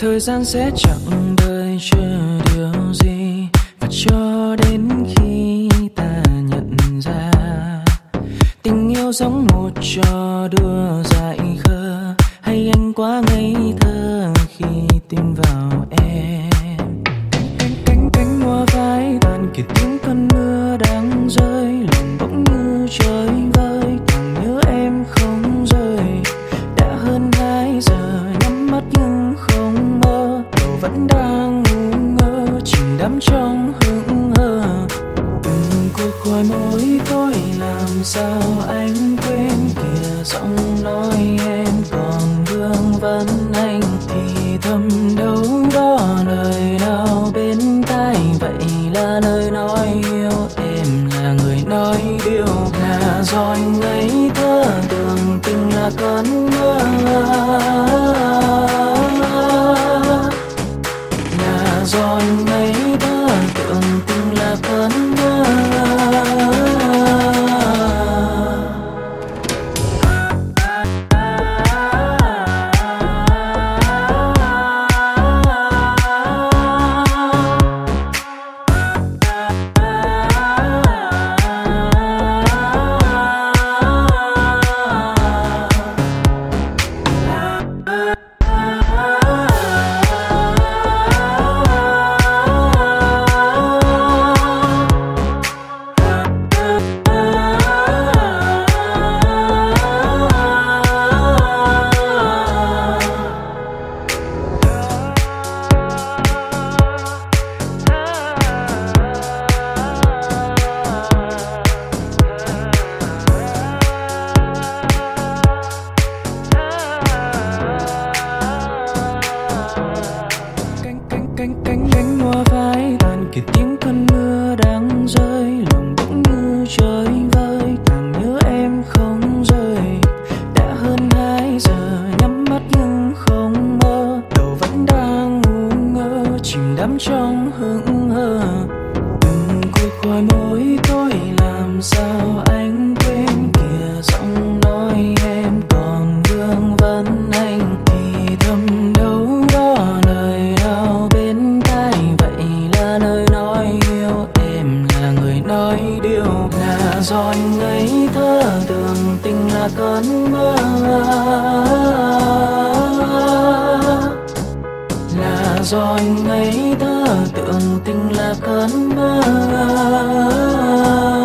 thời gian sẽ chẳng đợi chờ điều gì, và cho đến khi ta nhận ra tình yêu giống một trò đùa dại khờ, hay anh quá ngây thơ khi tin vào em. Cánh hoa phai tàn kịp tiếng cơn mưa đang rơi, lòng bỗng như trời vơi, càng nhớ em không rời. Đã hơn 2 giờ nhắm mắt nhưng không mơ, đầu vẫn đang ngu ngơ chìm đắm trong hững hờ. Từng cuộc gọi môi tôi làm sao anh quên kìa, giọng nói em còn vương vấn anh thì thầm đâu đó lời nào bên tai, vậy là lời nói yêu em, là người nói điều là do anh ngây thơ tưởng tình là cơn mơ, là do anh ngây thơ tưởng tình là cơn mơ. Cánh hoa phai tàn kịp tiếng cơn mưa đang rơi, lòng bỗng như trời vơi, càng nhớ em không rời. Đã hơn 2 giờ nhắm mắt nhưng không mơ, đầu vẫn đang ngu ngơ chìm đắm trong hững hờ. Từng cuộc gọi môi tôi làm sao anh quên kìa, giọng nói em còn vương vấn anh thì thầm đâu đó lời nào bên tai, vậy là lời nói yêu em, là người nói điều là do anh ngây thơ tưởng tình là cơn mơ, là do anh ngây thơ tưởng tình là cơn mơ.